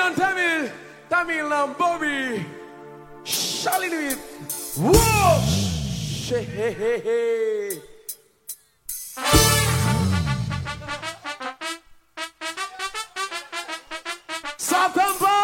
and Tamil, Tamil and Bobby, Shalin with whoosh, hey hey hey. Satampa.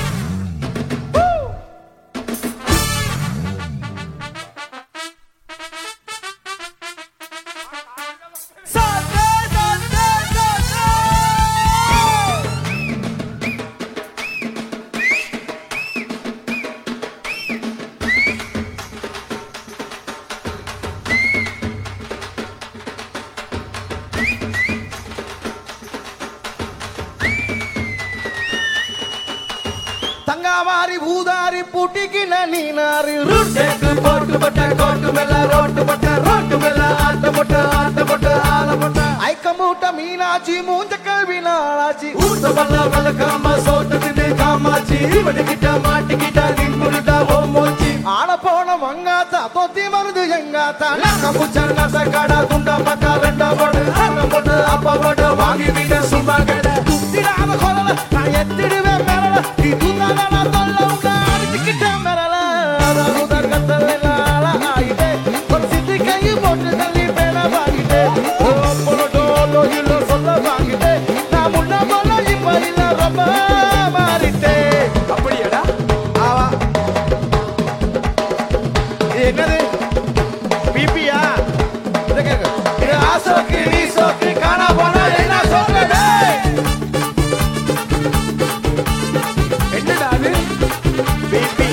தங்காவாரி ஊதாரி பூட்டிக்கின நீனாரி ருட்டேக்கு போட்டு பட்ட கோட்டு மேல road மேல ஆட்ட போட்ட ஆல போட்ட ஐக்கமூட்ட மீனாட்சி மூஞ்ச கல்வி நாளாச்சி ஊத்த பல்ல வலக்காம சோட்டத்தினே காமாச்சி இவனுக்கிட்ட மாட்டிக்கிட்ட நின்னுடா ஓமோச்சி ஆள போன மங்காத்தா தொத்தி மருந்து எங்காத்தா நாக்க புச்சல் நச கடா குண்டா பக்கா ரெண்டா போட்டு போட்டு அப்பா போட்டு வாங்கி வீட சும்மா கட துத்திடாத கொலல நான் எத்திடுவேன் மேல நீ தூங்காத நான் தொல்ல உண்டா அடிச்சுக்கிட்ட மேல ரகுதர் கத்தல ஆயிட்டே ஒரு சித்தி கை போட்டு தள்ளி மேல வாங்கிட்டே போலோ இல்லோ சொல்ல வாங்கிட்டே நான் முன்ன போல இப்ப இல்ல ரொம்ப மாறிட்டே அப்படியேடா ஆவா என்னது பிபியா இத கேக்க இது ஆசோக்கு நீ சோக்கு காணா போனா என்ன சொல்றடே என்னடா அது பிபி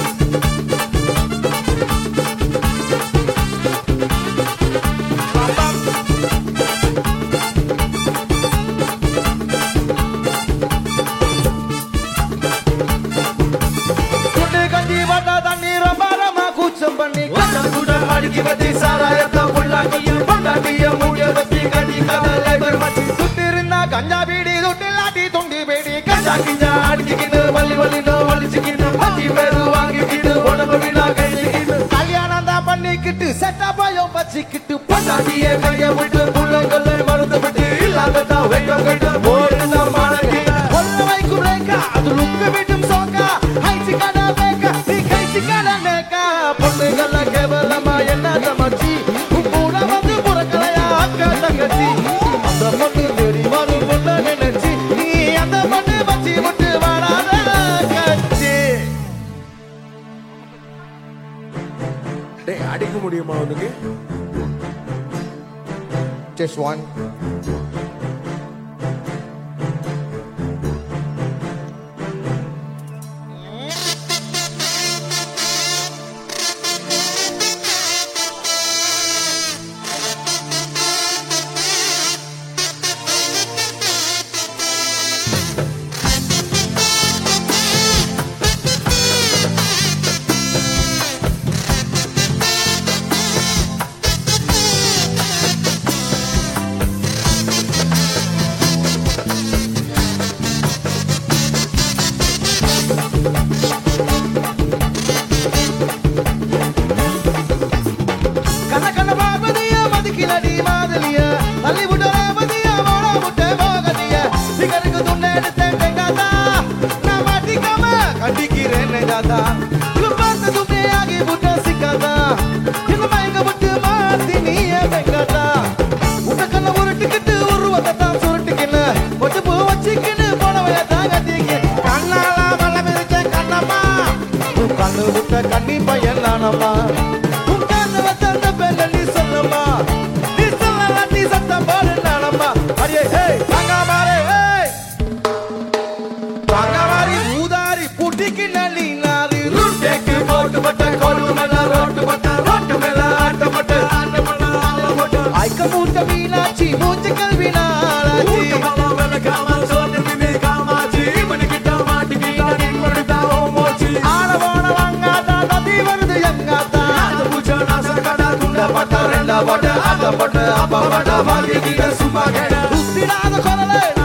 குண்டு கஞ்சி வட்ட தண்ணி ரொம்ப கூச்சம் பண்ணி கண்ணம் கூட அடிக்கி வச்சு சாராயத்தை பொண்டாட்டிய மூடிய வச்சு கட்டி கடலை மச்சி சுட்டிருந்தா கஞ்சா பீடி சுட்டிலாட்டி துண்டி பீடி கஞ்சா கிஞ்சா அடிச்சுக்கிட்டு வலிச்சுக்கிட்டு பச்சி பேரு வாங்கிக்கிட்டு உடம்பு வீணா கைச்சிக்கிட்டு கல்யாணம் தான் பண்ணிக்கிட்டு செட்டா பயம் வச்சுக்கிட்டு பொண்டாட்டிய கைய விட்டு பிள்ளைகளை மருந்து விட்டு இல்லாத வெக்கம் கட்டு போயிருந்தா மாணக்கிட்ட கொல்ல வைக்கும் ரேக்கா அது லுக்கு விட்டும் சோக்கா ஹைச்சி கடை மேக்கா நீ கைச்சி கடை மேக்கா பொண்ணுகள கேவலமா என்ன மச்சி கூட வந்து புறக்கலையா அக்கா தங்கச்சி அந்த பொண்ணு தேடி வரும் பொண்ணு நினைச்சி நீ அந்த பொண்ணு வச்சி விட்டு வாடாத கட்சி டேய் அடிக்க முடியுமா உனக்கு just one கண்ணி பையன் நானம்மா உட்கார்ந்து வந்த பேர்ல நீ சொல்லம்மா நீ சொல்லல நீ சத்தம் போடு நானம்மா அடியே ஹே பாங்கமாரி ஊதாரி புட்டிக்கின நீ நாரி ருட்டேக்கு போட்டு பட்ட கோடு மேல ரோட்டு மேல ஆட்ட போட்ட ஐக்க மூட்ட மீனாட்சி மூஞ்ச கல்வி நாளாச்சி போட்ட அப்பா போட்ட வாங்கி சும்மா கேட சுத்திடாத கொலல